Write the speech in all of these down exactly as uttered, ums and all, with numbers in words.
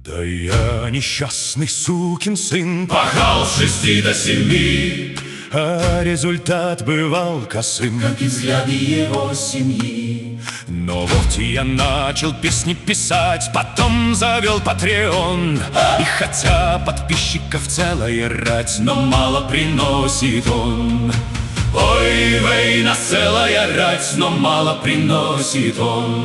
Да я несчастный сукин сын, пахал с шести до семи, а результат бывал косым, как и взгляды его семьи. Но вот я начал песни писать, потом завел Patreon. И хотя подписчиков целая рать, но мало приносит он. Ой, вей, нас целая рать, но мало приносит он.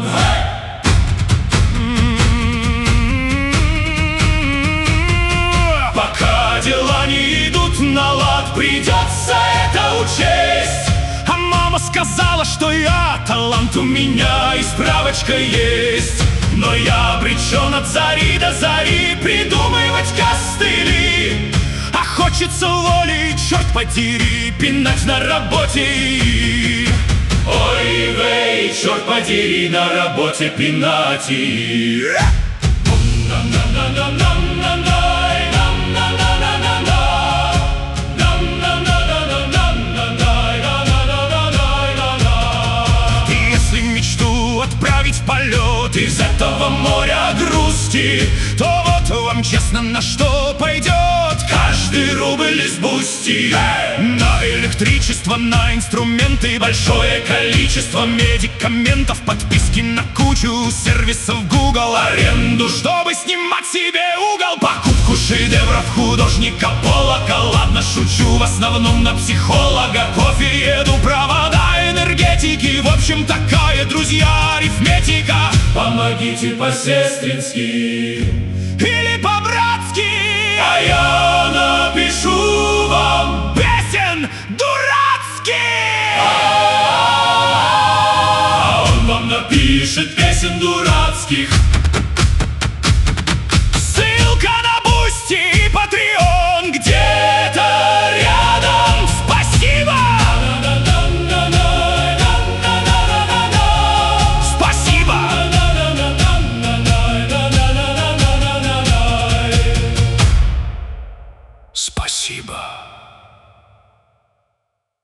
Пока дела не идут на лад, придется это учесть. А мама сказала, что я талант, У меня и справочка есть, но я обречен от зари до зари придумывать костыли. А хочется воли, черт подери, пинать на работе. Ой, вей, черт подери, на работе пинать. Если мечту отправить в полет из этого моря грусти, то вот вам честно, на что пойдет каждый рубль из бусти. На электричество, на инструменты, большое количество медикаментов, подписки на кучу сервисов Google, аренду, чтобы снимать себе угол, покупку шедевров художника Поллока. Ладно, шучу, в основном на психолога. Кофе, еду, провода, энергетики, в общем, такая, друзья, арифметика. Помогите по-сестрински или по-братски, а я напишу вам песен дурацких. А он вам напишет песен дурацких.